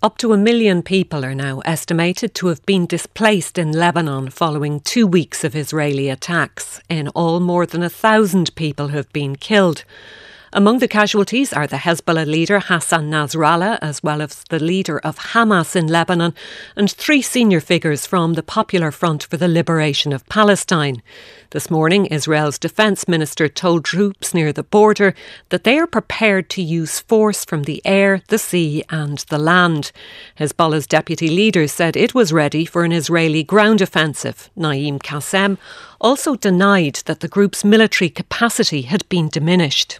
Up to 1 million people are now estimated to have been displaced in Lebanon following 2 weeks of Israeli attacks. In all, more than 1,000 people have been killed. Among the casualties are the Hezbollah leader Hassan Nasrallah, as well as the leader of Hamas in Lebanon, and 3 senior figures from the Popular Front for the Liberation of Palestine. This morning, Israel's defence minister told troops near the border that they are prepared to use force from the air, the sea and the land. Hezbollah's deputy leader said it was ready for an Israeli ground offensive. Naim Qassem also denied that the group's military capacity had been diminished.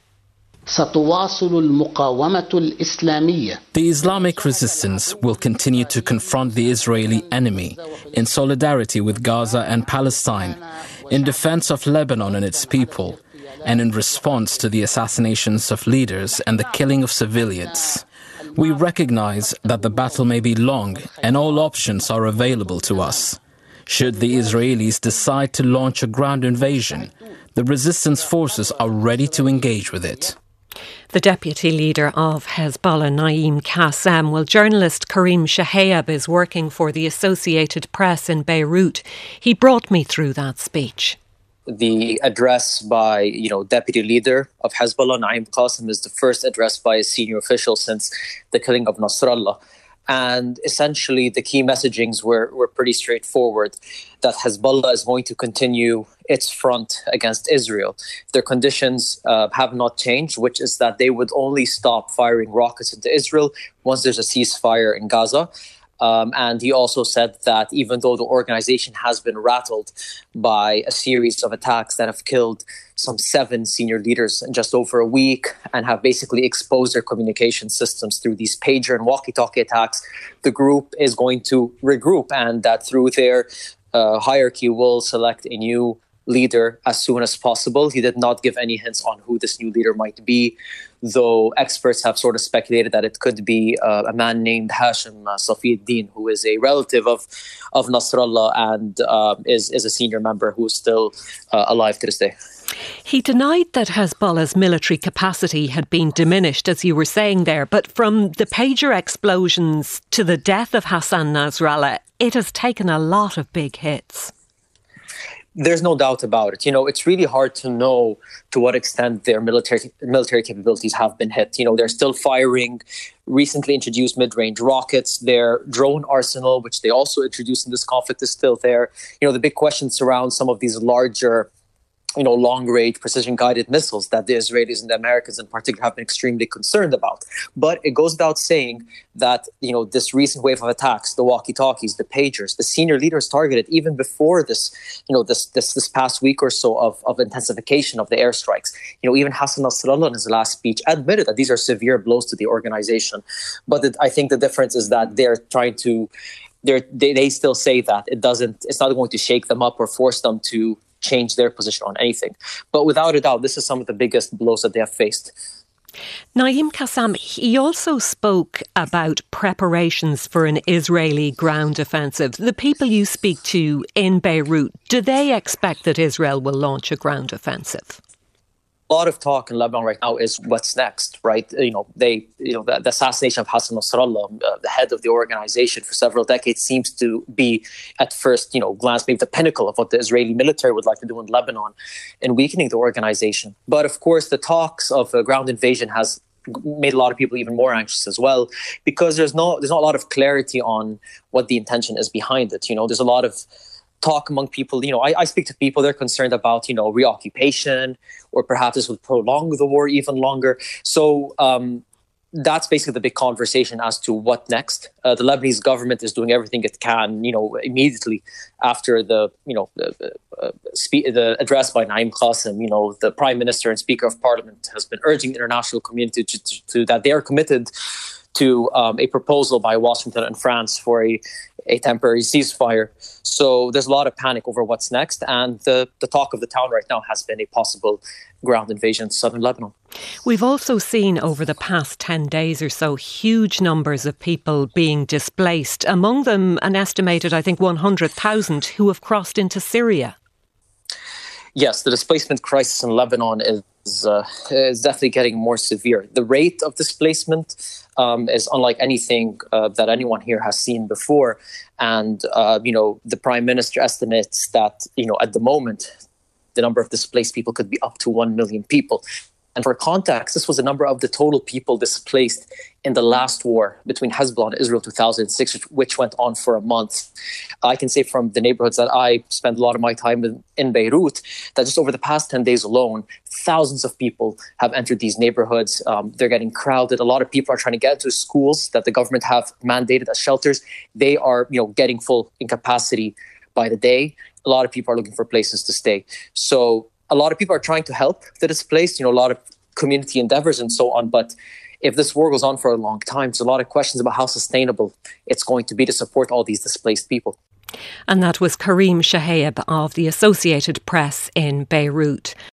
The Islamic resistance will continue to confront the Israeli enemy in solidarity with Gaza and Palestine, in defense of Lebanon and its people, and in response to the assassinations of leaders and the killing of civilians. We recognize that the battle may be long and all options are available to us. Should the Israelis decide to launch a ground invasion, the resistance forces are ready to engage with it. The deputy leader of Hezbollah, Naim Qassem. Well, journalist Karim Shahayab is working for the Associated Press in Beirut. He brought me through that speech. The address by, deputy leader of Hezbollah, Naim Qassem, is the first address by a senior official since the killing of Nasrallah. And essentially, the key messagings were pretty straightforward, that Hezbollah is going to continue its front against Israel. Their conditions have not changed, which is that they would only stop firing rockets into Israel once there's a ceasefire in Gaza. And he also said that even though the organization has been rattled by a series of attacks that have killed some 7 senior leaders in just over a week and have basically exposed their communication systems through these pager and walkie-talkie attacks, the group is going to regroup, and that through their hierarchy will select a new leader as soon as possible. He did not give any hints on who this new leader might be, though experts have sort of speculated that it could be a man named Hashim Safiuddin, who is a relative of Nasrallah and is a senior member who is still alive to this day. He denied that Hezbollah's military capacity had been diminished, as you were saying there, but from the pager explosions to the death of Hassan Nasrallah, it has taken a lot of big hits. There's no doubt about it. It's really hard to know to what extent their military capabilities have been hit. They're still firing recently introduced mid-range rockets. Their drone arsenal, which they also introduced in this conflict, is still there. The big question surrounds some of these larger long-range precision-guided missiles that the Israelis and the Americans in particular have been extremely concerned about. But it goes without saying that, this recent wave of attacks, the walkie-talkies, the pagers, the senior leaders targeted even before this past week or so of intensification of the airstrikes. Even Hassan Nasrallah in his last speech admitted that these are severe blows to the organization. But I think the difference is that they're trying to, they still say that it's not going to shake them up or force them to change their position on anything. But without a doubt, this is some of the biggest blows that they have faced. Naim Qassem, he also spoke about preparations for an Israeli ground offensive. The people you speak to in Beirut, do they expect that Israel will launch a ground offensive? A lot of talk in Lebanon right now is what's next, right? The assassination of Hassan Nasrallah, the head of the organization for several decades, seems to be, at first, glance, maybe the pinnacle of what the Israeli military would like to do in Lebanon in weakening the organization. But of course, the talks of a ground invasion has made a lot of people even more anxious as well, because there's not a lot of clarity on what the intention is behind it. There's a lot of talk among people. I speak to people, they're concerned about, reoccupation, or perhaps this would prolong the war even longer. So that's basically the big conversation as to what next. The Lebanese government is doing everything it can, immediately after the address by Naim Qassem. The Prime Minister and Speaker of Parliament has been urging the international community to that they are committed to a proposal by Washington and France for a temporary ceasefire. So there's a lot of panic over what's next. And the talk of the town right now has been a possible ground invasion to southern Lebanon. We've also seen over the past 10 days or so huge numbers of people being displaced, among them an estimated, 100,000 who have crossed into Syria. Yes, the displacement crisis in Lebanon is definitely getting more severe. The rate of displacement is unlike anything that anyone here has seen before. And, the Prime Minister estimates that, at the moment, the number of displaced people could be up to 1 million people. And for context, this was the number of the total people displaced in the last war between Hezbollah and Israel 2006, which went on for a month. I can say from the neighborhoods that I spend a lot of my time in Beirut, that just over the past 10 days alone, thousands of people have entered these neighborhoods. They're getting crowded. A lot of people are trying to get into schools that the government have mandated as shelters. They are, getting full in capacity by the day. A lot of people are looking for places to stay. So a lot of people are trying to help the displaced, a lot of community endeavors and so on. But if this war goes on for a long time, there's a lot of questions about how sustainable it's going to be to support all these displaced people. And that was Karim Shahaib of the Associated Press in Beirut.